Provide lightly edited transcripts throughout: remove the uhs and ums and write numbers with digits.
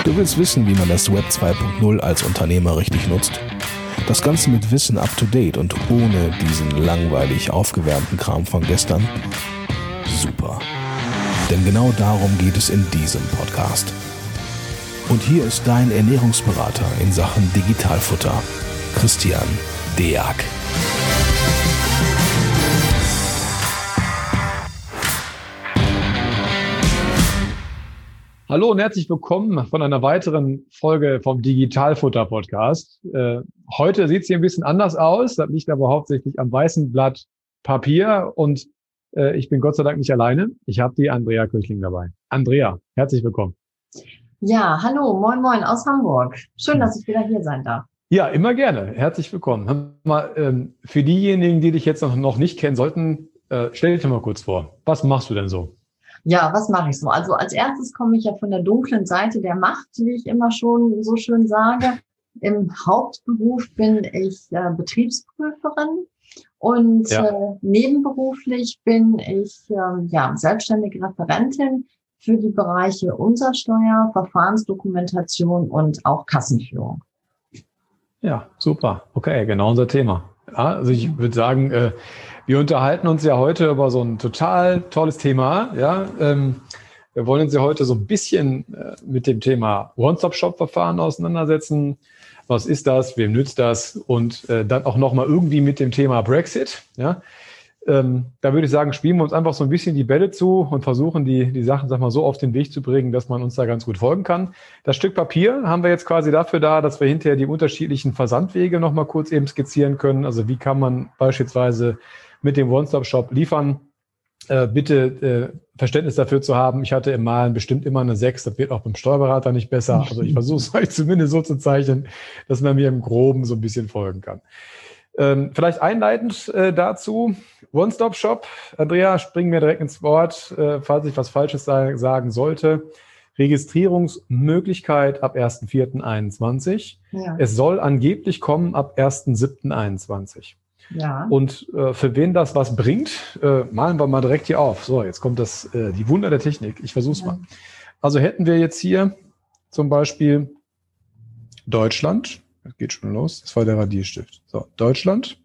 Du willst wissen, wie man das Web 2.0 als Unternehmer richtig nutzt? Das Ganze mit Wissen up to date und ohne diesen langweilig aufgewärmten Kram von gestern? Super. Denn genau darum geht es in diesem Podcast. Und hier ist dein Ernährungsberater in Sachen Digitalfutter, Christian Deak. Hallo und herzlich willkommen von einer weiteren Folge vom Digitalfutter-Podcast. Heute sieht es hier ein bisschen anders aus. Das liegt aber hauptsächlich am weißen Blatt Papier und ich bin Gott sei Dank nicht alleine. Ich habe die Andrea Köchling dabei. Andrea, herzlich willkommen. Ja, hallo, moin moin aus Hamburg. Schön, dass ich wieder hier sein darf. Ja, immer gerne. Herzlich willkommen. Hör mal, für diejenigen, die dich jetzt noch nicht kennen sollten, stell dich mal kurz vor. Was machst du denn so? Ja, was mache ich so? Also als erstes komme ich ja von der dunklen Seite der Macht, wie ich immer schon so schön sage. Im Hauptberuf bin ich Betriebsprüferin und nebenberuflich bin ich selbstständige Referentin für die Bereiche Umsatzsteuer, Verfahrensdokumentation und auch Kassenführung. Ja, super. Okay, genau unser Thema. Ja, also ich würde sagen, wir unterhalten uns ja heute über so ein total tolles Thema. Ja, wir wollen uns ja heute so ein bisschen mit dem Thema One-Stop-Shop-Verfahren auseinandersetzen. Was ist das? Wem nützt das? Und dann auch nochmal irgendwie mit dem Thema Brexit. Ja, da würde ich sagen, spielen wir uns einfach so ein bisschen die Bälle zu und versuchen, die Sachen, sag mal, so auf den Weg zu bringen, dass man uns da ganz gut folgen kann. Das Stück Papier haben wir jetzt quasi dafür da, dass wir hinterher die unterschiedlichen Versandwege nochmal kurz eben skizzieren können. Also wie kann man beispielsweise mit dem One-Stop-Shop liefern? Bitte Verständnis dafür zu haben. Ich hatte im Malen bestimmt immer eine 6. Das wird auch beim Steuerberater nicht besser. Also ich versuche es euch zumindest so zu zeichnen, dass man mir im Groben so ein bisschen folgen kann. Vielleicht einleitend dazu, One-Stop-Shop. Andrea, springen wir direkt ins Wort, falls ich was Falsches sagen sollte. Registrierungsmöglichkeit ab 1.4.21. Ja. Es soll angeblich kommen ab 1.7.21. Ja. Und für wen das was bringt, malen wir mal direkt hier auf. So, jetzt kommt die Wunder der Technik. Ich versuche es mal. Also hätten wir jetzt hier zum Beispiel Deutschland. Das geht schon los. Das war der Radierstift. So, Deutschland.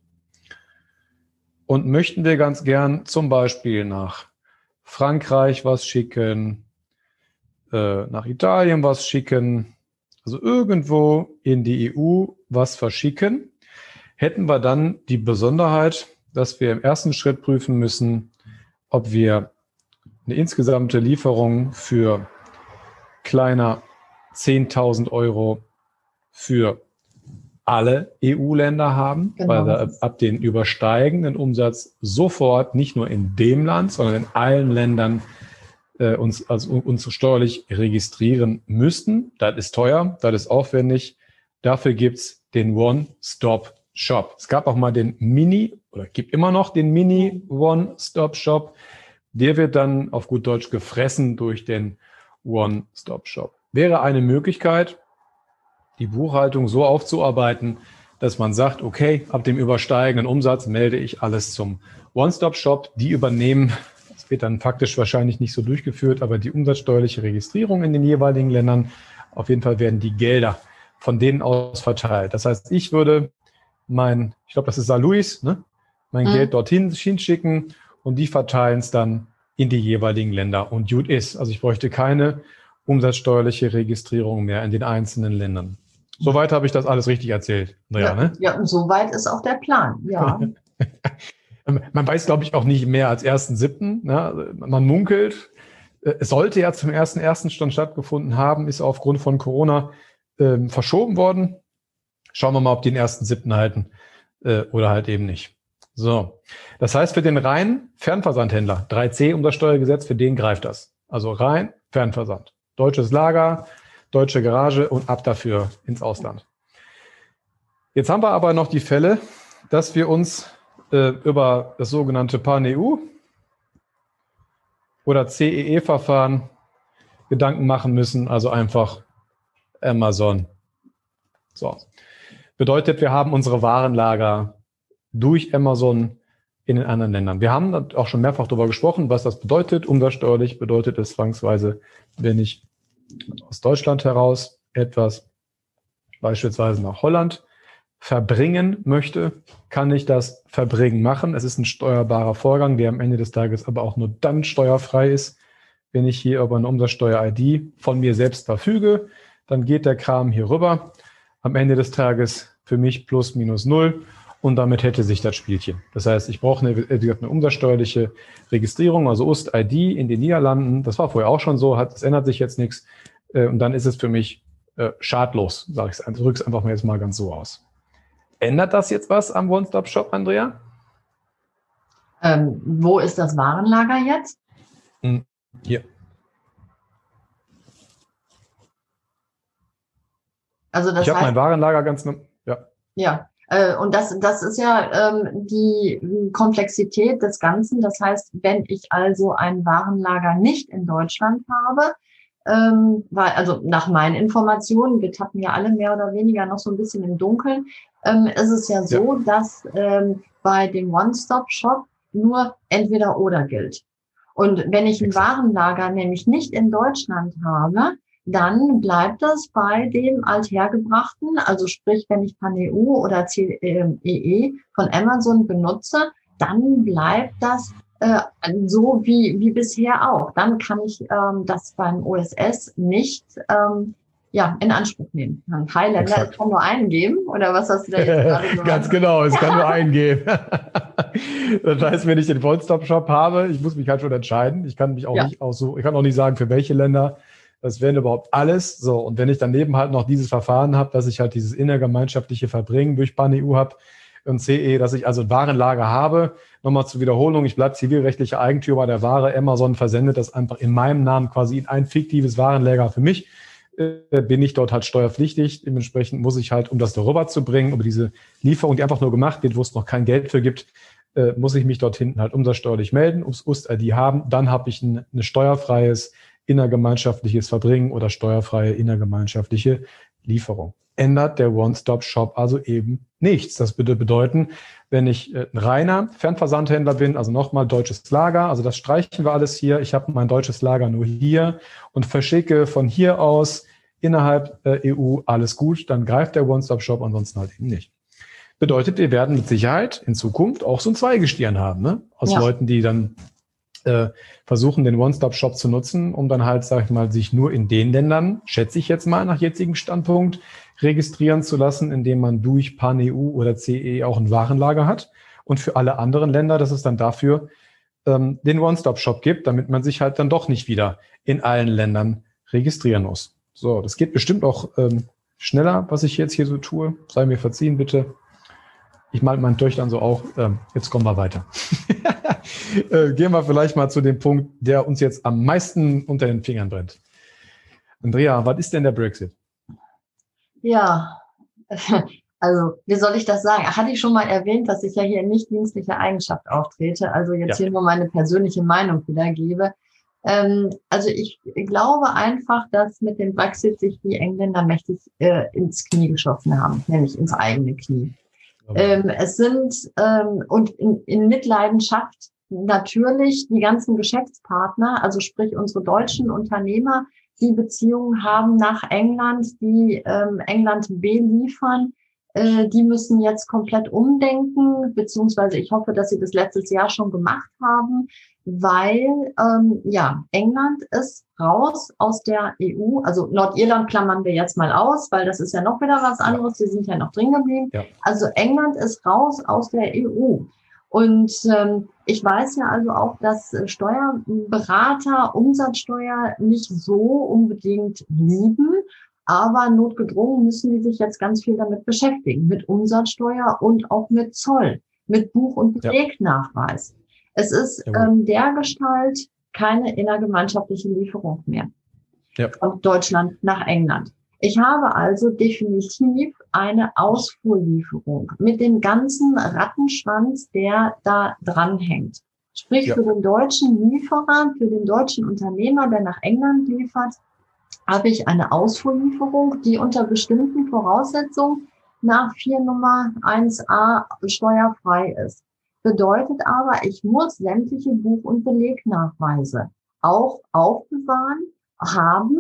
Und möchten wir ganz gern zum Beispiel nach Frankreich was schicken, nach Italien was schicken, also irgendwo in die EU was verschicken, hätten wir dann die Besonderheit, dass wir im ersten Schritt prüfen müssen, ob wir eine insgesamte Lieferung für kleiner 10.000 Euro für alle EU-Länder haben, genau, weil wir ab den übersteigenden Umsatz sofort nicht nur in dem Land, sondern in allen Ländern uns steuerlich registrieren müssten. Das ist teuer, das ist aufwendig. Dafür gibt's den One-Stop-Shop. Es gab auch mal gibt immer noch den Mini-One-Stop-Shop. Der wird dann auf gut Deutsch gefressen durch den One-Stop-Shop. Wäre eine Möglichkeit, die Buchhaltung so aufzuarbeiten, dass man sagt, okay, ab dem übersteigenden Umsatz melde ich alles zum One-Stop-Shop. Die übernehmen, das wird dann faktisch wahrscheinlich nicht so durchgeführt, aber die umsatzsteuerliche Registrierung in den jeweiligen Ländern. Auf jeden Fall werden die Gelder von denen aus verteilt. Das heißt, ich würde ich glaube, das ist Saarlouis, ne? Mein Geld dorthin hinschicken und die verteilen es dann in die jeweiligen Länder. Und gut ist. Also ich bräuchte keine umsatzsteuerliche Registrierung mehr in den einzelnen Ländern. Soweit habe ich das alles richtig erzählt, Andrea, ne? Ja, und soweit ist auch der Plan, ja. Man weiß, glaube ich, auch nicht mehr als 1.7. Ne? Man munkelt. Es sollte ja zum 1.1. schon stattgefunden haben, ist aufgrund von Corona verschoben worden. Schauen wir mal, ob die den 1.7. halten oder halt eben nicht. So, das heißt, für den reinen Fernversandhändler, 3C Umsatzsteuergesetz, für den greift das. Also rein Fernversand. Deutsches Lager, deutsche Garage und ab dafür ins Ausland. Jetzt haben wir aber noch die Fälle, dass wir uns über das sogenannte Pan-EU oder CEE-Verfahren Gedanken machen müssen, also einfach Amazon. So. Bedeutet, wir haben unsere Warenlager durch Amazon in den anderen Ländern. Wir haben auch schon mehrfach darüber gesprochen, was das bedeutet. Umsatzsteuerlich bedeutet es zwangsweise, wenn ich aus Deutschland heraus etwas beispielsweise nach Holland verbringen möchte, kann ich das Verbringen machen. Es ist ein steuerbarer Vorgang, der am Ende des Tages aber auch nur dann steuerfrei ist, wenn ich hier über eine Umsatzsteuer-ID von mir selbst verfüge. Dann geht der Kram hier rüber. Am Ende des Tages für mich plus minus null und damit hätte sich das Spielchen. Das heißt, ich brauche eine umsatzsteuerliche Registrierung, also UST-ID in den Niederlanden. Das war vorher auch schon so, es ändert sich jetzt nichts. Und dann ist es für mich schadlos, sage ich es. Drücke es einfach mal jetzt mal ganz so aus. Ändert das jetzt was am One-Stop-Shop, Andrea? Wo ist das Warenlager jetzt? Hier. Also das ich habe mein Warenlager ganz... Ja, und das ist ja die Komplexität des Ganzen. Das heißt, wenn ich also ein Warenlager nicht in Deutschland habe, weil, also nach meinen Informationen, wir tappen ja alle mehr oder weniger noch so ein bisschen im Dunkeln, ist es ja so, dass bei dem One-Stop-Shop nur entweder oder gilt. Und wenn ich ein Warenlager nämlich nicht in Deutschland habe, dann bleibt das bei dem Althergebrachten, also sprich, wenn ich PanEU oder CEE von Amazon benutze, dann bleibt das so wie bisher auch. Dann kann ich das beim OSS nicht in Anspruch nehmen. Ein Highlander kann nur einen geben, oder was hast du da jetzt gerade gemacht? Ganz genau, es kann nur einen geben. Das heißt, wenn ich den One-Stop-Shop habe, ich muss mich halt schon entscheiden. Ich kann mich auch nicht aussuchen, ich kann auch nicht sagen, für welche Länder. Das wären überhaupt alles. So, und wenn ich daneben halt noch dieses Verfahren habe, dass ich halt dieses innergemeinschaftliche Verbringen durch PanEU habe und CE, dass ich also ein Warenlager habe. Nochmal zur Wiederholung, ich bleibe zivilrechtlicher Eigentümer der Ware. Amazon versendet das einfach in meinem Namen quasi in ein fiktives Warenlager für mich. Bin ich dort halt steuerpflichtig. Dementsprechend muss ich halt, um das darüber zu bringen, über diese Lieferung, die einfach nur gemacht wird, wo es noch kein Geld für gibt, muss ich mich dort hinten halt umsatzsteuerlich melden, UST-ID haben. Dann habe ich ein steuerfreies innergemeinschaftliches Verbringen oder steuerfreie innergemeinschaftliche Lieferung. Ändert der One-Stop-Shop also eben nichts. Das würde bedeuten, wenn ich ein reiner Fernversandhändler bin, also nochmal deutsches Lager, also das streichen wir alles hier. Ich habe mein deutsches Lager nur hier und verschicke von hier aus innerhalb EU alles gut, dann greift der One-Stop-Shop, ansonsten halt eben nicht. Bedeutet, wir werden mit Sicherheit in Zukunft auch so ein Zweigestirn haben, ne? Aus Leuten, die dann versuchen, den One-Stop-Shop zu nutzen, um dann halt, sag ich mal, sich nur in den Ländern, schätze ich jetzt mal nach jetzigem Standpunkt, registrieren zu lassen, indem man durch PanEU oder CE auch ein Warenlager hat. Und für alle anderen Länder, dass es dann dafür den One-Stop-Shop gibt, damit man sich halt dann doch nicht wieder in allen Ländern registrieren muss. So, das geht bestimmt auch schneller, was ich jetzt hier so tue. Sei mir verziehen, bitte. Ich mal meinen Töchtern so auch. Jetzt kommen wir weiter. Gehen wir vielleicht mal zu dem Punkt, der uns jetzt am meisten unter den Fingern brennt. Andrea, was ist denn der Brexit? Ja, also wie soll ich das sagen? Hatte ich schon mal erwähnt, dass ich ja hier in nicht dienstlicher Eigenschaft auftrete, also jetzt hier nur meine persönliche Meinung wiedergebe. Also ich glaube einfach, dass mit dem Brexit sich die Engländer mächtig ins Knie geschossen haben, nämlich ins eigene Knie. Es sind und in Mitleidenschaft natürlich die ganzen Geschäftspartner, also sprich unsere deutschen Unternehmer, die Beziehungen haben nach England, die England beliefern, die müssen jetzt komplett umdenken, beziehungsweise ich hoffe, dass sie das letztes Jahr schon gemacht haben, weil England ist raus aus der EU, also Nordirland klammern wir jetzt mal aus, weil das ist ja noch wieder was anderes, die sind ja noch drin geblieben. Ja. Also England ist raus aus der EU. Und ich weiß ja also auch, dass Steuerberater Umsatzsteuer nicht so unbedingt lieben, aber notgedrungen müssen die sich jetzt ganz viel damit beschäftigen, mit Umsatzsteuer und auch mit Zoll, mit Buch- und Belegnachweis. Es ist dergestalt keine innergemeinschaftliche Lieferung mehr von Deutschland nach England. Ich habe also definitiv eine Ausfuhrlieferung mit dem ganzen Rattenschwanz, der da dranhängt. Sprich, für den deutschen Lieferer, für den deutschen Unternehmer, der nach England liefert, habe ich eine Ausfuhrlieferung, die unter bestimmten Voraussetzungen nach 4 Nummer 1a steuerfrei ist. Bedeutet aber, ich muss sämtliche Buch- und Belegnachweise auch aufbewahren, haben,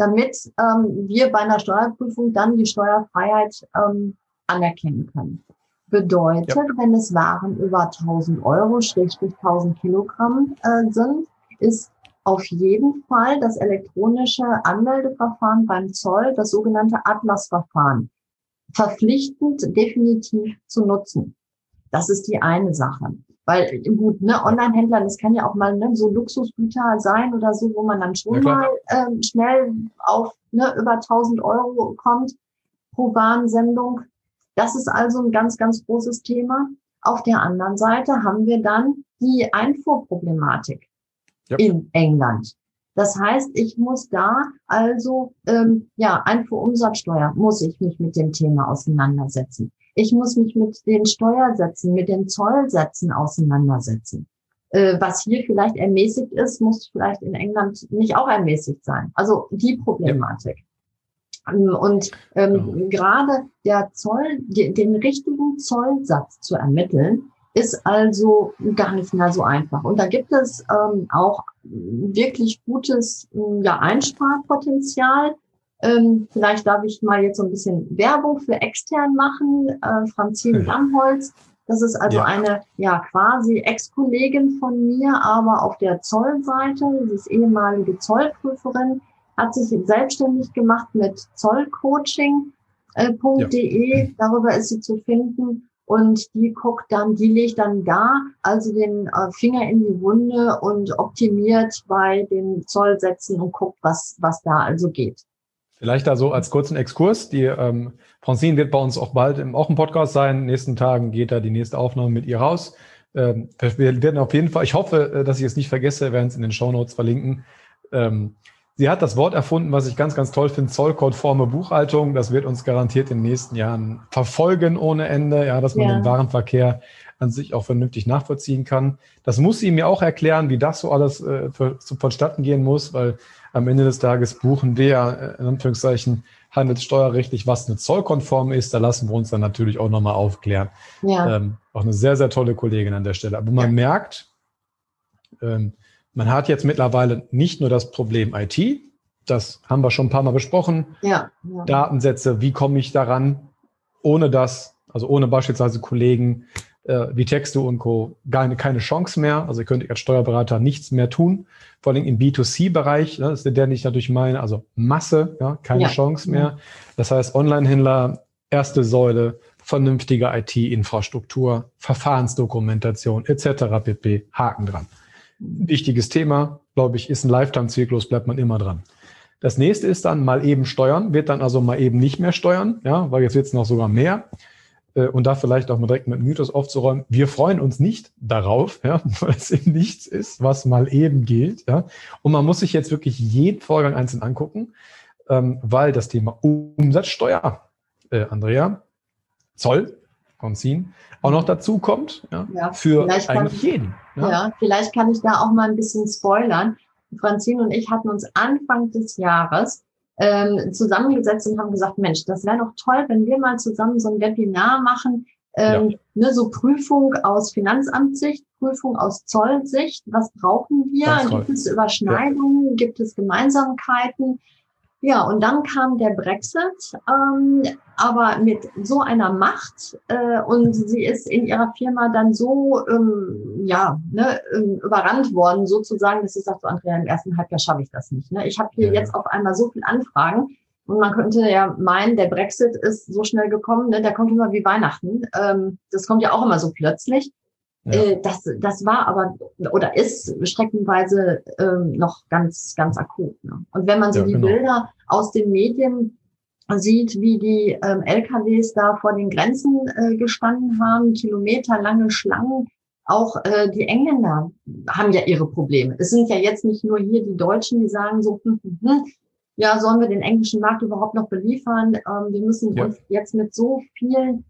damit wir bei einer Steuerprüfung dann die Steuerfreiheit anerkennen können. Bedeutet, wenn es Waren über 1.000 Euro, Schrägstrich 1.000 Kilogramm sind, ist auf jeden Fall das elektronische Anmeldeverfahren beim Zoll, das sogenannte Atlas-Verfahren, verpflichtend definitiv zu nutzen. Das ist die eine Sache. Weil gut, ne, Online-Händler, das kann ja auch mal so Luxusgüter sein oder so, wo man dann schon mal schnell auf über 1.000 Euro kommt pro Warensendung. Das ist also ein ganz, ganz großes Thema. Auf der anderen Seite haben wir dann die Einfuhrproblematik in England. Das heißt, ich muss da also, Einfuhrumsatzsteuer, muss ich mich mit dem Thema auseinandersetzen. Ich muss mich mit den Steuersätzen, mit den Zollsätzen auseinandersetzen. Was hier vielleicht ermäßigt ist, muss vielleicht in England nicht auch ermäßigt sein. Also die Problematik. Und gerade der Zoll, den richtigen Zollsatz zu ermitteln, ist also gar nicht mehr so einfach. Und da gibt es auch wirklich gutes Einsparpotenzial. Vielleicht darf ich mal jetzt so ein bisschen Werbung für extern machen. Francine Lamholz, das ist also eine quasi Ex-Kollegin von mir, aber auf der Zollseite. Sie ist ehemalige Zollprüferin, hat sich selbstständig gemacht mit zollcoaching.de. Darüber ist sie zu finden. Und die legt dann da also den Finger in die Wunde und optimiert bei den Zollsätzen und guckt, was da also geht. Vielleicht da so als kurzen Exkurs. Die Francine wird bei uns auch bald auch im Podcast sein. In den nächsten Tagen geht da die nächste Aufnahme mit ihr raus. Wir werden auf jeden Fall, ich hoffe, dass ich es nicht vergesse, wir werden es in den Shownotes verlinken. Sie hat das Wort erfunden, was ich ganz, ganz toll finde, zollkonforme Buchhaltung. Das wird uns garantiert in den nächsten Jahren verfolgen ohne Ende, dass man den Warenverkehr an sich auch vernünftig nachvollziehen kann. Das muss sie mir auch erklären, wie das so alles vonstatten gehen muss, weil am Ende des Tages buchen wir in Anführungszeichen handelssteuerrechtlich, was eine zollkonform ist. Da lassen wir uns dann natürlich auch nochmal aufklären. Auch eine sehr, sehr tolle Kollegin an der Stelle. Aber man merkt, man hat jetzt mittlerweile nicht nur das Problem IT, das haben wir schon ein paar Mal besprochen, Datensätze, wie komme ich daran, ohne beispielsweise Kollegen wie Texto und Co. keine Chance mehr, also ihr könnt als Steuerberater nichts mehr tun, vor allem im B2C-Bereich, das ist der, den ich natürlich meine, also Masse, keine Chance mehr. Das heißt, Online-Händler, erste Säule, vernünftige IT-Infrastruktur, Verfahrensdokumentation etc. pp. Haken dran. Wichtiges Thema, glaube ich, ist ein Lifetime-Zyklus, bleibt man immer dran. Das nächste ist dann mal eben steuern, wird dann also mal eben nicht mehr steuern, weil jetzt wird es noch sogar mehr. Und da vielleicht auch mal direkt mit Mythos aufzuräumen. Wir freuen uns nicht darauf, weil es eben nichts ist, was mal eben gilt. Und man muss sich jetzt wirklich jeden Vorgang einzeln angucken, weil das Thema Umsatzsteuer, Andrea, Zoll, Francine, auch noch dazu kommt, für eigentlich jeden. Vielleicht kann ich da auch mal ein bisschen spoilern. Francine und ich hatten uns Anfang des Jahres zusammengesetzt und haben gesagt, Mensch, das wäre doch toll, wenn wir mal zusammen so ein Webinar machen, so Prüfung aus Finanzamtssicht, Prüfung aus Zollsicht. Was brauchen wir? Gibt es Überschneidungen? Gibt es Gemeinsamkeiten? Ja, und dann kam der Brexit, aber mit so einer Macht und sie ist in ihrer Firma dann so überrannt worden sozusagen, dass sie sagt, so Andrea, im ersten Halbjahr schaffe ich das nicht. Ich habe hier jetzt auf einmal so viel Anfragen und man könnte ja meinen, der Brexit ist so schnell gekommen, der kommt immer wie Weihnachten. Das kommt ja auch immer so plötzlich. Das war aber oder ist streckenweise noch ganz, ganz akut. Und wenn man so die Bilder aus den Medien sieht, wie die LKWs da vor den Grenzen gestanden haben, kilometerlange Schlangen, auch die Engländer haben ja ihre Probleme. Es sind ja jetzt nicht nur hier die Deutschen, die sagen so, sollen wir den englischen Markt überhaupt noch beliefern? Wir müssen uns jetzt mit so vielen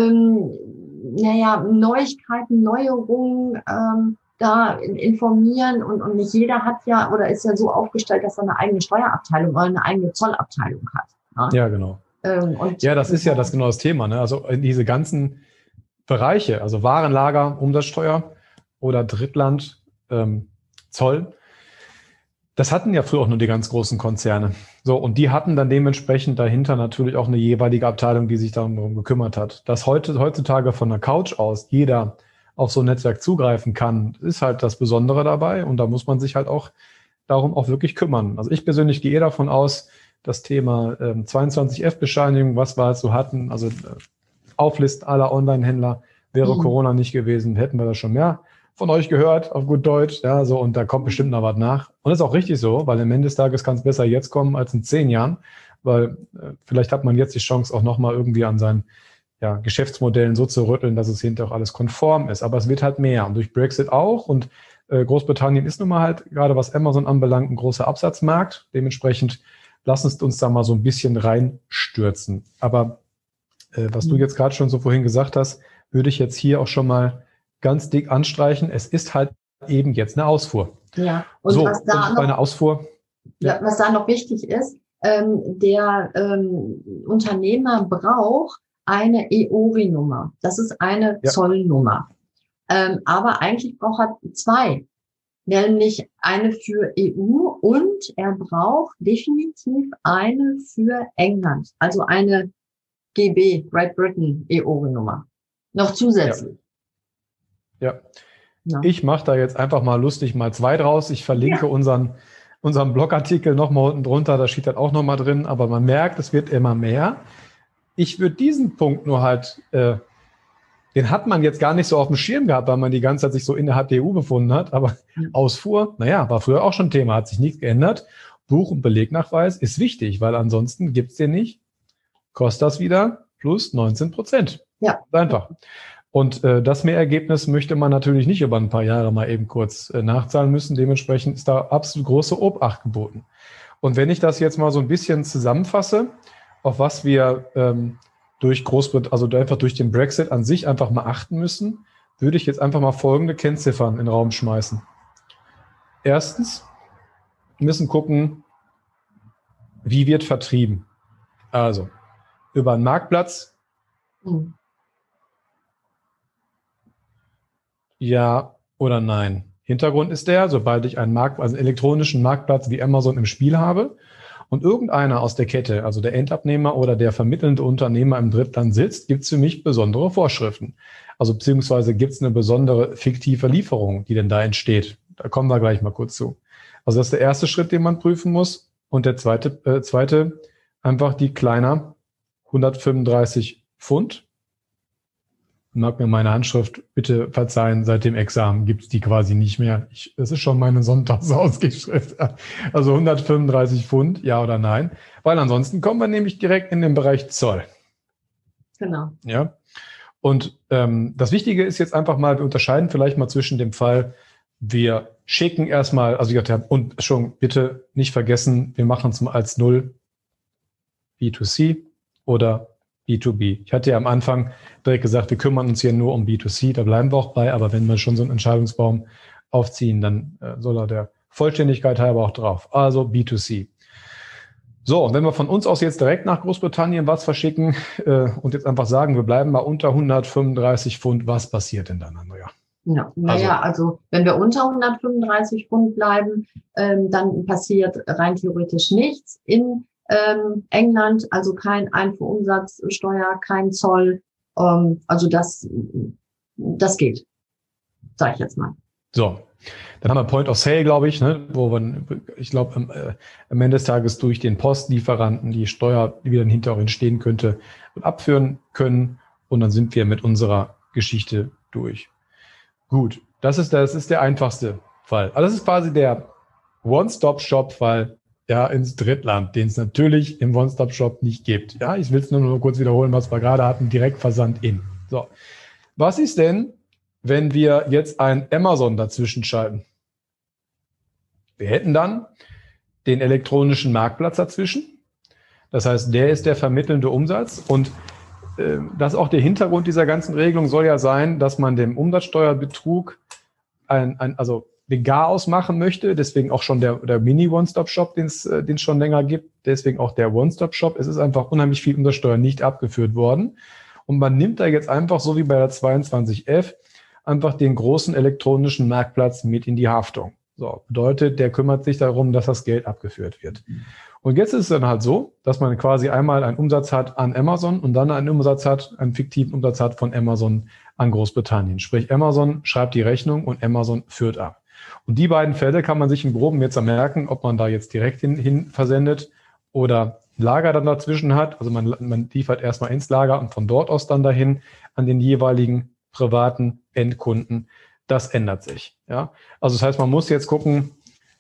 Neuigkeiten, Neuerungen da informieren und nicht jeder hat ist ja so aufgestellt, dass er eine eigene Steuerabteilung oder eine eigene Zollabteilung hat. Ja, genau. Das ist ja genau das Thema. Also in diese ganzen Bereiche, also Warenlager, Umsatzsteuer oder Drittland, Zoll, Das hatten ja früher auch nur die ganz großen Konzerne. So, und die hatten dann dementsprechend dahinter natürlich auch eine jeweilige Abteilung, die sich darum gekümmert hat. Dass heutzutage von der Couch aus jeder auf so ein Netzwerk zugreifen kann, ist halt das Besondere dabei. Und da muss man sich halt auch darum auch wirklich kümmern. Also ich persönlich gehe davon aus, das Thema 22F-Bescheinigung, was wir halt so hatten, also Auflisten aller Online-Händler, wäre Corona nicht gewesen, hätten wir das schon mehr von euch gehört, auf gut Deutsch, ja, so, und da kommt bestimmt noch was nach. Und das ist auch richtig so, weil am Ende des Tages kann es besser jetzt kommen als in 10 Jahren, weil vielleicht hat man jetzt die Chance auch nochmal irgendwie an seinen Geschäftsmodellen so zu rütteln, dass es hinterher auch alles konform ist. Aber es wird halt mehr und durch Brexit auch, und Großbritannien ist nun mal halt, gerade was Amazon anbelangt, ein großer Absatzmarkt. Dementsprechend lass uns da mal so ein bisschen reinstürzen. Aber was du jetzt gerade schon so vorhin gesagt hast, würde ich jetzt hier auch schon mal ganz dick anstreichen. Es ist halt eben jetzt eine Ausfuhr. Ja, und so, was da noch, eine Ausfuhr. Ja. Was da noch wichtig ist, der Unternehmer braucht eine EORI-Nummer. Das ist eine Zollnummer. Aber eigentlich braucht er 2, nämlich eine für EU und er braucht definitiv eine für England, also eine GB, Great Britain EORI-Nummer. Noch zusätzlich. Ja. Ich mache da jetzt einfach mal lustig mal 2 draus. Ich verlinke unseren Blogartikel nochmal unten drunter, da steht das auch nochmal drin, aber man merkt, es wird immer mehr. Ich würde diesen Punkt nur halt, den hat man jetzt gar nicht so auf dem Schirm gehabt, weil man die ganze Zeit sich so innerhalb der EU befunden hat, aber Ausfuhr, war früher auch schon Thema, hat sich nichts geändert. Buch- und Belegnachweis ist wichtig, weil ansonsten gibt's den nicht. Kostet das wieder plus 19%. Ja. Einfach. Und das Mehrergebnis möchte man natürlich nicht über ein paar Jahre mal eben kurz nachzahlen müssen. Dementsprechend ist da absolut große Obacht geboten. Und wenn ich das jetzt mal so ein bisschen zusammenfasse, auf was wir durch Großbritannien, also einfach durch den Brexit an sich einfach mal achten müssen, würde ich jetzt einfach mal folgende Kennziffern in den Raum schmeißen. Erstens, wir müssen gucken, wie wird vertrieben. Also, über einen Marktplatz. Ja oder nein? Hintergrund ist der, sobald ich einen elektronischen Marktplatz wie Amazon im Spiel habe und irgendeiner aus der Kette, also der Endabnehmer oder der vermittelnde Unternehmer im Drittland sitzt, gibt es für mich besondere Vorschriften. Also beziehungsweise gibt es eine besondere fiktive Lieferung, die denn da entsteht. Da kommen wir gleich mal kurz zu. Also das ist der erste Schritt, den man prüfen muss. Und der zweite einfach die kleiner 135 Pfund. Mag mir meine Handschrift bitte verzeihen, seit dem Examen gibt es die quasi nicht mehr. Das ist schon meine Sonntagsausgeschrift. Also 135 Pfund, ja oder nein? Weil ansonsten kommen wir nämlich direkt in den Bereich Zoll. Genau. Ja. Und das Wichtige ist jetzt einfach mal, wir unterscheiden vielleicht mal zwischen dem Fall, wir schicken erstmal, also und schon bitte nicht vergessen, wir machen es mal als 0 B2C oder B2B. Ich hatte ja am Anfang direkt gesagt, wir kümmern uns hier nur um B2C, da bleiben wir auch bei, aber wenn wir schon so einen Entscheidungsbaum aufziehen, dann soll er der Vollständigkeit halber auch drauf. Also B2C. So, und wenn wir von uns aus jetzt direkt nach Großbritannien was verschicken und jetzt einfach sagen, wir bleiben mal unter 135 Pfund, was passiert denn dann, Andrea? Ja, also wenn wir unter 135 Pfund bleiben, dann passiert rein theoretisch nichts in England, also kein Einfuhrumsatzsteuer, kein Zoll, also das geht, sage ich jetzt mal. So, dann haben wir Point of Sale, glaube ich, ne, wo wir, ich glaube, am Ende des Tages durch den Postlieferanten die Steuer, die dann hinterher entstehen könnte, abführen können und dann sind wir mit unserer Geschichte durch. Gut, das ist der einfachste Fall. Also das ist quasi der One-Stop-Shop-Fall ins Drittland, den es natürlich im One-Stop-Shop nicht gibt. Ja, ich will es nur kurz wiederholen, was wir gerade hatten, Direktversand in. So, was ist denn, wenn wir jetzt ein Amazon dazwischen schalten? Wir hätten dann den elektronischen Marktplatz dazwischen. Das heißt, der ist der vermittelnde Umsatz und das ist auch der Hintergrund dieser ganzen Regelung soll ja sein, dass man dem Umsatzsteuerbetrug also den Garaus machen möchte, deswegen auch schon der Mini-One-Stop-Shop, den es schon länger gibt, deswegen auch der One-Stop-Shop. Es ist einfach unheimlich viel Umsatzsteuer nicht abgeführt worden und man nimmt da jetzt einfach, so wie bei der 22F, einfach den großen elektronischen Marktplatz mit in die Haftung. So, bedeutet, der kümmert sich darum, dass das Geld abgeführt wird. Und jetzt ist es dann halt so, dass man quasi einmal einen Umsatz hat an Amazon und dann einen fiktiven Umsatz hat von Amazon an Großbritannien. Sprich, Amazon schreibt die Rechnung und Amazon führt ab. Und die beiden Fälle kann man sich im Groben jetzt merken, ob man da jetzt direkt hin versendet oder Lager dann dazwischen hat. Also man liefert erstmal ins Lager und von dort aus dann dahin an den jeweiligen privaten Endkunden. Das ändert sich. Ja? Also das heißt, man muss jetzt gucken,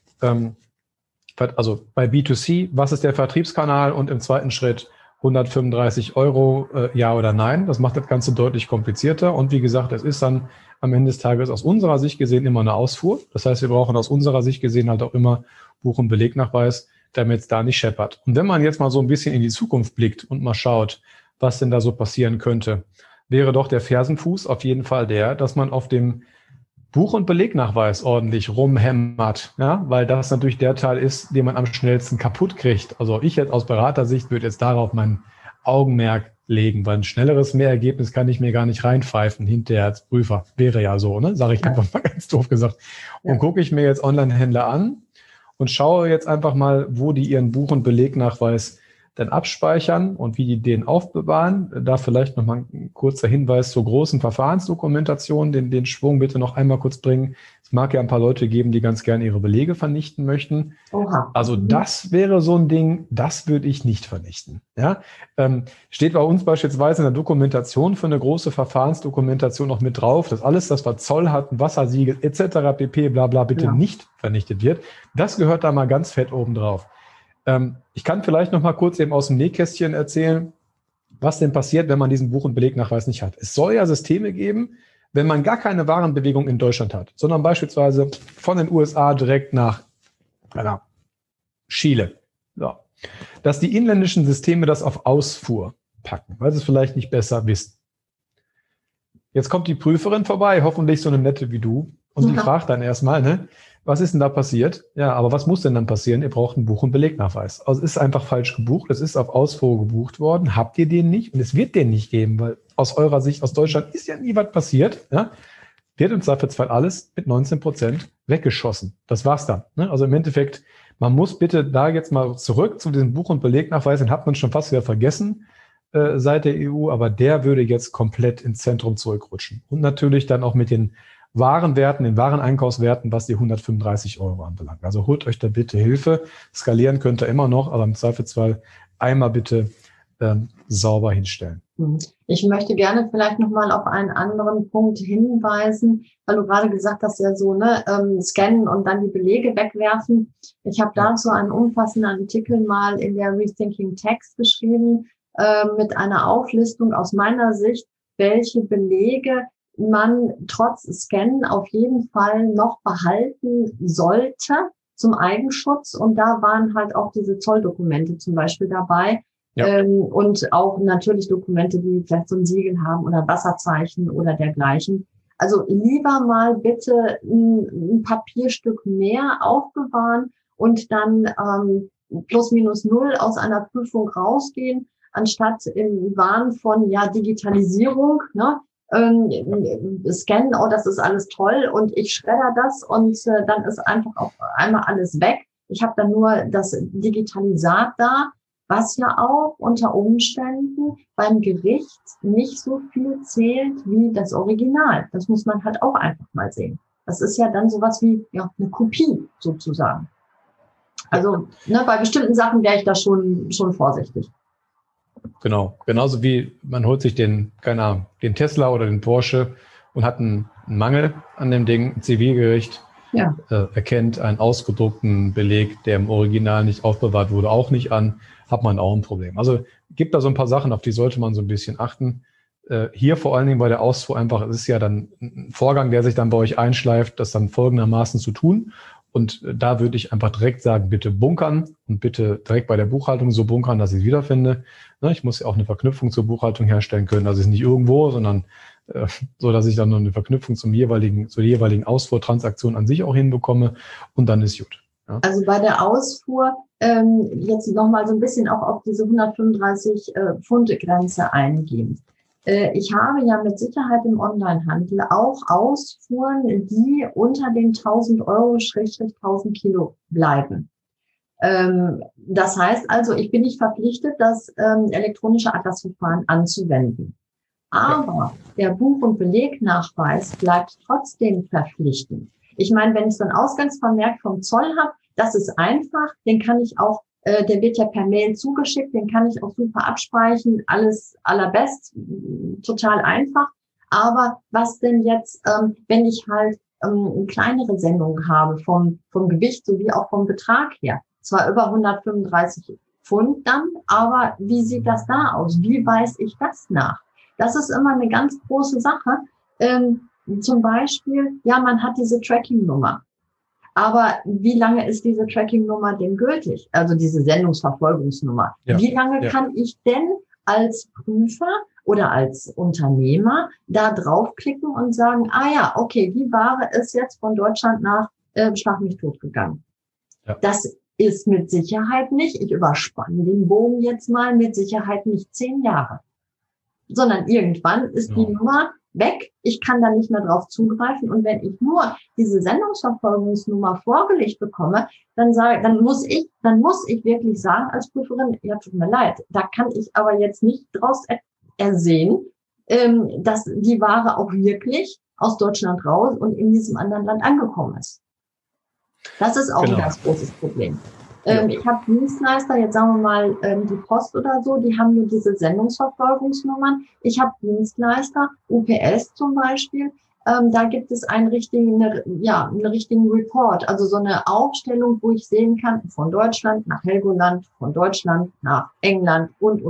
also bei B2C, was ist der Vertriebskanal und im zweiten Schritt 135 €, ja oder nein. Das macht das Ganze deutlich komplizierter. Und wie gesagt, es ist dann am Ende des Tages aus unserer Sicht gesehen immer eine Ausfuhr. Das heißt, wir brauchen aus unserer Sicht gesehen halt auch immer Buch- und Belegnachweis, damit es da nicht scheppert. Und wenn man jetzt mal so ein bisschen in die Zukunft blickt und mal schaut, was denn da so passieren könnte, wäre doch der Fersenfuß auf jeden Fall der, dass man auf dem Buch- und Belegnachweis ordentlich rumhämmert, ja, weil das natürlich der Teil ist, den man am schnellsten kaputt kriegt. Also ich jetzt aus Beratersicht würde jetzt darauf mein Augenmerk legen, weil ein schnelleres Mehrergebnis kann ich mir gar nicht reinpfeifen hinterher als Prüfer. Wäre ja so, ne? Sage ich einfach mal ganz doof gesagt. Und gucke ich mir jetzt Online-Händler an und schaue jetzt einfach mal, wo die ihren Buch- und Belegnachweis dann abspeichern und wie die den aufbewahren. Da vielleicht noch mal ein kurzer Hinweis zur großen Verfahrensdokumentation, den Schwung bitte noch einmal kurz bringen. Es mag ja ein paar Leute geben, die ganz gerne ihre Belege vernichten möchten. Oha. Also das wäre so ein Ding, das würde ich nicht vernichten. Ja? Steht bei uns beispielsweise in der Dokumentation für eine große Verfahrensdokumentation noch mit drauf, dass alles, das was Zoll hat, ein Wassersiegel etc. pp. Bla bla bitte nicht vernichtet wird. Das gehört da mal ganz fett oben drauf. Ich kann vielleicht noch mal kurz eben aus dem Nähkästchen erzählen, was denn passiert, wenn man diesen Buch- und Belegnachweis nicht hat. Es soll ja Systeme geben, wenn man gar keine Warenbewegung in Deutschland hat, sondern beispielsweise von den USA direkt nach Chile. So. Dass die inländischen Systeme das auf Ausfuhr packen, weil sie es vielleicht nicht besser wissen. Jetzt kommt die Prüferin vorbei, hoffentlich so eine nette wie du, und die fragt dann erstmal, ne? Was ist denn da passiert? Ja, aber was muss denn dann passieren? Ihr braucht einen Buch- und Belegnachweis. Also es ist einfach falsch gebucht. Es ist auf Ausfuhr gebucht worden. Habt ihr den nicht? Und es wird den nicht geben, weil aus eurer Sicht, aus Deutschland ist ja nie was passiert. Ja? Wird im Zweifelsfall alles mit 19% weggeschossen. Das war's dann. Ne? Also im Endeffekt, man muss bitte da jetzt mal zurück zu diesem Buch- und Belegnachweis. Den hat man schon fast wieder vergessen seit der EU. Aber der würde jetzt komplett ins Zentrum zurückrutschen. Und natürlich dann auch mit den Warenwerten, den Wareneinkaufswerten, was die 135 € anbelangt. Also holt euch da bitte Hilfe. Skalieren könnt ihr immer noch, aber im Zweifelsfall einmal bitte sauber hinstellen. Ich möchte gerne vielleicht nochmal auf einen anderen Punkt hinweisen, weil du gerade gesagt hast, ja so, ne, scannen und dann die Belege wegwerfen. Ich habe dazu einen umfassenden Artikel mal in der Rethinking Text geschrieben, mit einer Auflistung aus meiner Sicht, welche Belege man trotz Scannen auf jeden Fall noch behalten sollte zum Eigenschutz. Und da waren halt auch diese Zolldokumente zum Beispiel dabei. Ja. Und auch natürlich Dokumente, die vielleicht so ein Siegel haben oder Wasserzeichen oder dergleichen. Also lieber mal bitte ein Papierstück mehr aufbewahren und dann plus minus null aus einer Prüfung rausgehen, anstatt im Wahn von Digitalisierung, ne? Scannen, oh, das ist alles toll und ich schredder das und dann ist einfach auf einmal alles weg. Ich habe dann nur das Digitalisat da, was ja auch unter Umständen beim Gericht nicht so viel zählt wie das Original. Das muss man halt auch einfach mal sehen. Das ist ja dann sowas wie eine Kopie sozusagen. Also bei bestimmten Sachen wäre ich da schon vorsichtig. Genau, genauso wie man holt sich den Tesla oder den Porsche und hat einen Mangel an dem Ding. Ein Zivilgericht erkennt einen ausgedruckten Beleg, der im Original nicht aufbewahrt wurde, auch nicht an, hat man auch ein Problem. Also gibt da so ein paar Sachen, auf die sollte man so ein bisschen achten. Hier vor allen Dingen bei der Ausfuhr einfach, es ist ja dann ein Vorgang, der sich dann bei euch einschleift, das dann folgendermaßen zu tun. Und da würde ich einfach direkt sagen, bitte bunkern und bitte direkt bei der Buchhaltung so bunkern, dass ich es wiederfinde. Ich muss ja auch eine Verknüpfung zur Buchhaltung herstellen können. Also es ist nicht irgendwo, sondern so, dass ich dann noch eine Verknüpfung zur jeweiligen Ausfuhrtransaktion an sich auch hinbekomme und dann ist gut. Ja. Also bei der Ausfuhr jetzt nochmal so ein bisschen auch auf diese 135 Pfund Grenze eingehen. Ich habe ja mit Sicherheit im Onlinehandel auch Ausfuhren, die unter den 1.000 Euro / 1.000 Kilo bleiben. Das heißt also, ich bin nicht verpflichtet, das elektronische Atlasverfahren anzuwenden. Aber der Buch- und Belegnachweis bleibt trotzdem verpflichtend. Ich meine, wenn ich so einen Ausgangsvermerk vom Zoll habe, das ist einfach, den kann ich auch, der wird ja per Mail zugeschickt, den kann ich auch super abspeichern, alles allerbest, total einfach. Aber was denn jetzt, wenn ich halt eine kleinere Sendung habe vom Gewicht sowie auch vom Betrag her? Zwar über 135 Pfund dann, aber wie sieht das da aus? Wie weise ich das nach? Das ist immer eine ganz große Sache. Zum Beispiel, ja, man hat diese Tracking-Nummer. Aber wie lange ist diese Tracking-Nummer denn gültig? Also diese Sendungsverfolgungsnummer. Ja, wie lange kann ich denn als Prüfer oder als Unternehmer da draufklicken und sagen, ja, okay, die Ware ist jetzt von Deutschland nach Schlag mich tot gegangen. Ja. Das ist mit Sicherheit nicht, ich überspanne den Bogen jetzt mal, mit Sicherheit nicht 10 Jahre. Sondern irgendwann ist die Nummer weg, ich kann da nicht mehr drauf zugreifen und wenn ich nur diese Sendungsverfolgungsnummer vorgelegt bekomme, dann muss ich wirklich sagen als Prüferin, ja, tut mir leid, da kann ich aber jetzt nicht draus ersehen, dass die Ware auch wirklich aus Deutschland raus und in diesem anderen Land angekommen ist. Das ist auch ein ganz großes Problem. Ich habe Dienstleister, jetzt sagen wir mal die Post oder so, die haben nur diese Sendungsverfolgungsnummern. Ich habe Dienstleister, UPS zum Beispiel, da gibt es einen richtigen Report, also so eine Aufstellung, wo ich sehen kann, von Deutschland nach Helgoland, von Deutschland nach England und,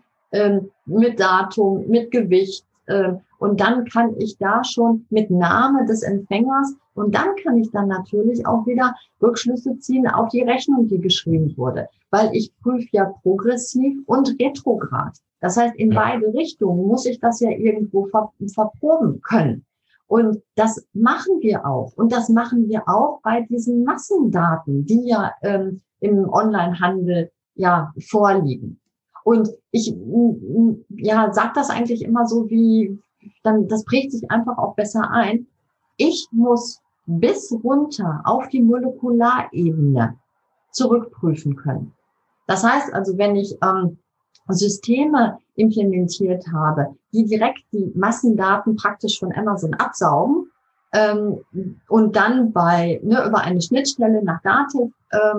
mit Datum, mit Gewicht. Und dann kann ich da schon mit Name des Empfängers und dann kann ich dann natürlich auch wieder Rückschlüsse ziehen auf die Rechnung, die geschrieben wurde. Weil ich prüfe ja progressiv und retrograd. Das heißt, in beide Richtungen muss ich das ja irgendwo verproben können. Und das machen wir auch. Und das machen wir auch bei diesen Massendaten, die ja im Onlinehandel ja vorliegen. Und ich sage das eigentlich immer so das prägt sich einfach auch besser ein. Ich muss bis runter auf die Molekularebene zurückprüfen können. Das heißt also, wenn ich Systeme implementiert habe, die direkt die Massendaten praktisch von Amazon absaugen und dann über eine Schnittstelle nach Dativ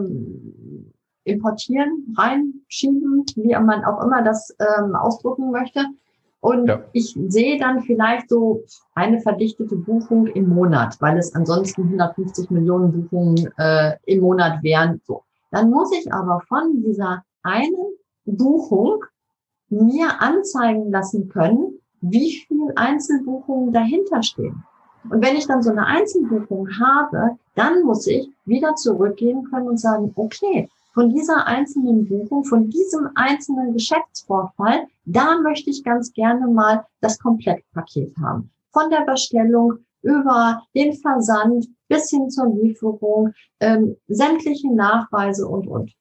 importieren, reinschieben, wie man auch immer das ausdrücken möchte. Und ich sehe dann vielleicht so eine verdichtete Buchung im Monat, weil es ansonsten 150 Millionen Buchungen im Monat wären. So. Dann muss ich aber von dieser einen Buchung mir anzeigen lassen können, wie viele Einzelbuchungen dahinter stehen. Und wenn ich dann so eine Einzelbuchung habe, dann muss ich wieder zurückgehen können und sagen, okay, von dieser einzelnen Buchung, von diesem einzelnen Geschäftsvorfall, da möchte ich ganz gerne mal das Komplettpaket haben. Von der Bestellung über den Versand bis hin zur Lieferung, sämtliche Nachweise und.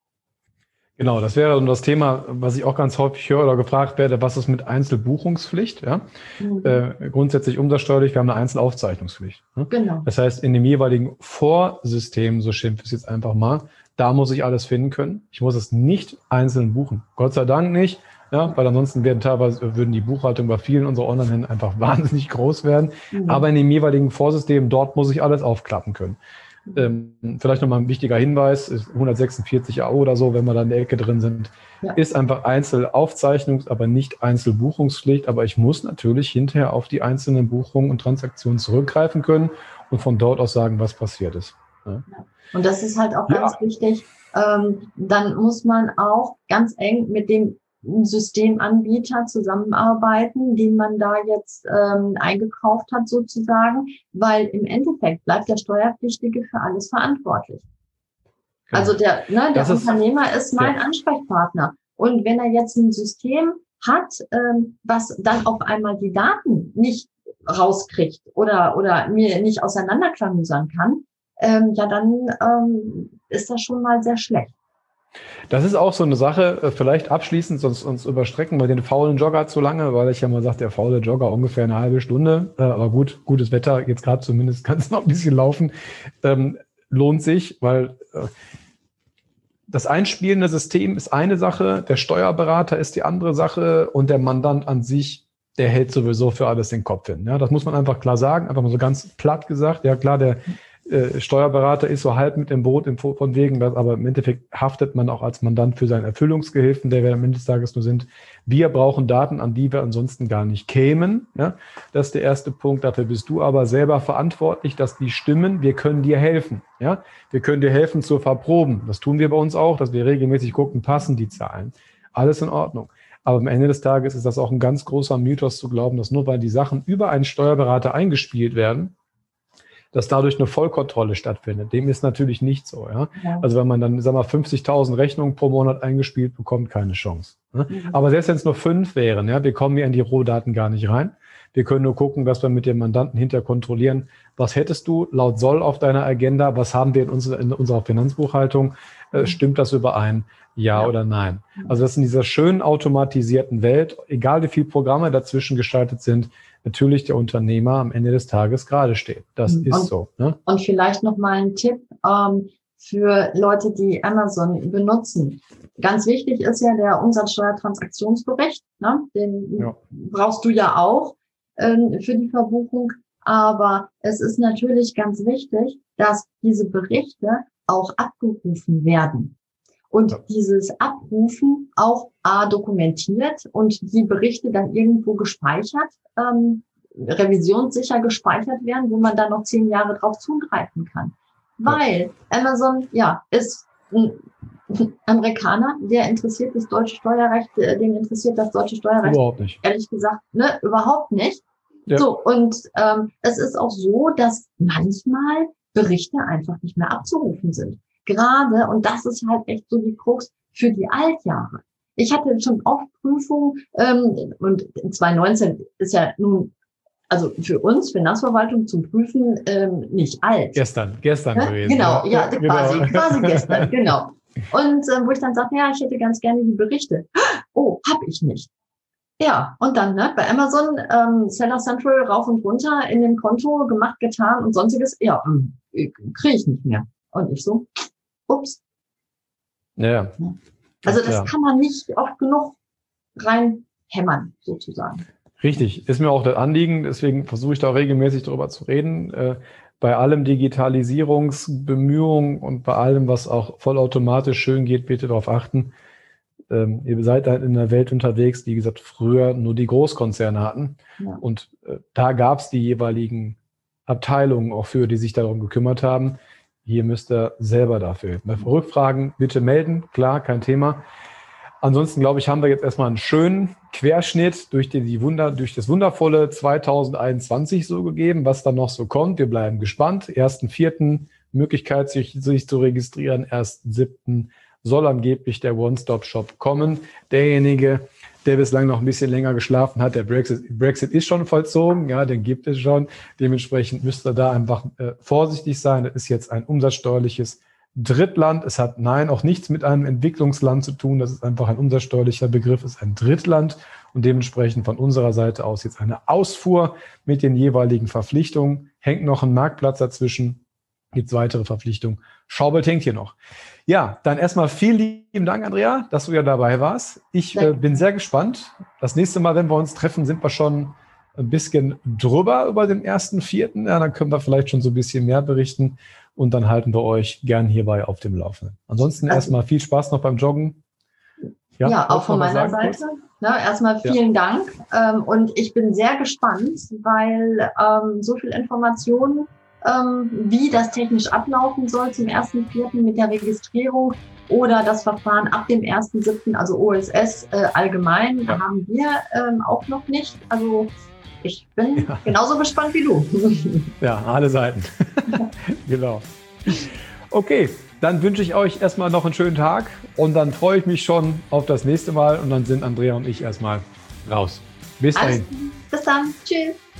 Genau, das wäre das Thema, was ich auch ganz häufig höre oder gefragt werde, was ist mit Einzelbuchungspflicht? Ja? Grundsätzlich umsatzsteuerlich, wir haben eine Einzelaufzeichnungspflicht. Ne? Genau. Das heißt, in dem jeweiligen Vorsystem, so schimpfe ich es jetzt einfach mal, da muss ich alles finden können. Ich muss es nicht einzeln buchen. Gott sei Dank nicht, ja, weil ansonsten würden die Buchhaltung bei vielen unserer Online-Händler einfach wahnsinnig groß werden. Aber in dem jeweiligen Vorsystem, dort muss ich alles aufklappen können. Vielleicht nochmal ein wichtiger Hinweis, 146 AO oder so, wenn wir da in der Ecke drin sind, ist einfach Einzelaufzeichnungs-, aber nicht Einzelbuchungspflicht. Aber ich muss natürlich hinterher auf die einzelnen Buchungen und Transaktionen zurückgreifen können und von dort aus sagen, was passiert ist. Ja. Und das ist halt auch ganz wichtig. Dann muss man auch ganz eng mit dem Systemanbieter zusammenarbeiten, den man da jetzt eingekauft hat sozusagen, weil im Endeffekt bleibt der Steuerpflichtige für alles verantwortlich. Genau. Also der Unternehmer ist mein Ansprechpartner. Und wenn er jetzt ein System hat, was dann auf einmal die Daten nicht rauskriegt oder mir nicht auseinanderklamüsern kann, dann ist das schon mal sehr schlecht. Das ist auch so eine Sache, vielleicht abschließend, sonst überstrecken wir den faulen Jogger zu lange, weil ich ja mal sage, der faule Jogger ungefähr eine halbe Stunde, aber gut, gutes Wetter, jetzt gerade zumindest kann es noch ein bisschen laufen, lohnt sich, weil das einspielende System ist eine Sache, der Steuerberater ist die andere Sache und der Mandant an sich, der hält sowieso für alles den Kopf hin. Ja, das muss man einfach klar sagen, einfach mal so ganz platt gesagt. Ja klar, der Steuerberater ist so halb mit im Boot von wegen, dass, aber im Endeffekt haftet man auch als Mandant für seinen Erfüllungsgehilfen, der wir am Ende des Tages nur sind. Wir brauchen Daten, an die wir ansonsten gar nicht kämen. Ja, das ist der erste Punkt. Dafür bist du aber selber verantwortlich, dass die stimmen. Wir können dir helfen. Ja, wir können dir helfen zu verproben. Das tun wir bei uns auch, dass wir regelmäßig gucken, passen die Zahlen. Alles in Ordnung. Aber am Ende des Tages ist das auch ein ganz großer Mythos zu glauben, dass nur weil die Sachen über einen Steuerberater eingespielt werden, dass dadurch eine Vollkontrolle stattfindet. Dem ist natürlich nicht so. Ja? Ja. Also wenn man dann, 50.000 Rechnungen pro Monat eingespielt bekommt, keine Chance. Ne? Mhm. Aber selbst wenn es nur 5 wären, ja, wir kommen ja in die Rohdaten gar nicht rein. Wir können nur gucken, dass wir mit dem Mandanten hinter kontrollieren, was hättest du laut Soll auf deiner Agenda, was haben wir in unserer Finanzbuchhaltung, stimmt das überein, ja oder nein? Also das in dieser schönen automatisierten Welt, egal wie viele Programme dazwischen geschaltet sind, natürlich der Unternehmer am Ende des Tages gerade steht. Das ist so. Ne? Und vielleicht noch mal ein Tipp für Leute, die Amazon benutzen. Ganz wichtig ist ja der Umsatzsteuertransaktionsbericht. Ne? Den brauchst du ja auch für die Verbuchung. Aber es ist natürlich ganz wichtig, dass diese Berichte auch abgerufen werden. Und dieses Abrufen auch dokumentiert und die Berichte dann irgendwo gespeichert, revisionssicher gespeichert werden, wo man dann noch 10 Jahre drauf zugreifen kann. Weil Amazon, ist ein Amerikaner, der interessiert das deutsche Steuerrecht, den interessiert das deutsche Steuerrecht überhaupt nicht. Ehrlich gesagt, überhaupt nicht. Ja. So, und es ist auch so, dass manchmal Berichte einfach nicht mehr abzurufen sind. Gerade, und das ist halt echt so die Krux für die Altjahre. Ich hatte schon oft Prüfungen, und 2019 ist ja nun, also für uns, Finanzverwaltung zum Prüfen, nicht alt. Gestern gewesen. Genau, quasi gestern, genau. Und wo ich dann sage, ich hätte ganz gerne die Berichte. Oh, habe ich nicht. Ja, und dann bei Amazon, Seller Central rauf und runter in dem Konto, gemacht, getan und sonstiges. Ja, kriege ich nicht mehr. Und ich so, ups. Ja. Also das kann man nicht oft genug reinhämmern, sozusagen. Richtig, ist mir auch das Anliegen, deswegen versuche ich da regelmäßig darüber zu reden. Bei allem Digitalisierungsbemühungen und bei allem, was auch vollautomatisch schön geht, bitte darauf achten. Ihr seid halt in einer Welt unterwegs, die, wie gesagt, früher nur die Großkonzerne hatten. Ja. Und da gab es die jeweiligen Abteilungen auch für, die sich darum gekümmert haben. Hier müsst ihr selber dafür. Bei Rückfragen bitte melden, klar, kein Thema. Ansonsten, glaube ich, haben wir jetzt erstmal einen schönen Querschnitt durch das wundervolle 2021 so gegeben, was dann noch so kommt. Wir bleiben gespannt. 1.4. Möglichkeit, sich zu registrieren. 1.7. soll angeblich der One-Stop-Shop kommen. Derjenige, der bislang noch ein bisschen länger geschlafen hat, der Brexit ist schon vollzogen, den gibt es schon. Dementsprechend müsst ihr da einfach vorsichtig sein. Das ist jetzt ein umsatzsteuerliches Drittland. Es hat auch nichts mit einem Entwicklungsland zu tun. Das ist einfach ein umsatzsteuerlicher Begriff, ist ein Drittland und dementsprechend von unserer Seite aus jetzt eine Ausfuhr mit den jeweiligen Verpflichtungen. Hängt noch ein Marktplatz dazwischen, gibt es weitere Verpflichtungen. Schaubelt hängt hier noch. Ja, dann erstmal vielen lieben Dank, Andrea, dass du ja dabei warst. Ich bin sehr gespannt. Das nächste Mal, wenn wir uns treffen, sind wir schon ein bisschen drüber über den 1.4. Ja, dann können wir vielleicht schon so ein bisschen mehr berichten und dann halten wir euch gern hierbei auf dem Laufenden. Ansonsten erstmal viel Spaß noch beim Joggen. Ja, auch von meiner Seite. Erstmal vielen Dank. Und ich bin sehr gespannt, weil so viel Informationen, wie das technisch ablaufen soll zum 1.4. mit der Registrierung oder das Verfahren ab dem 1.7., also OSS allgemein, haben wir auch noch nicht. Also ich bin genauso gespannt wie du. Ja, alle Seiten. Genau. Okay, dann wünsche ich euch erstmal noch einen schönen Tag und dann freue ich mich schon auf das nächste Mal und dann sind Andrea und ich erstmal raus. Bis dahin. Bis dann. Tschüss.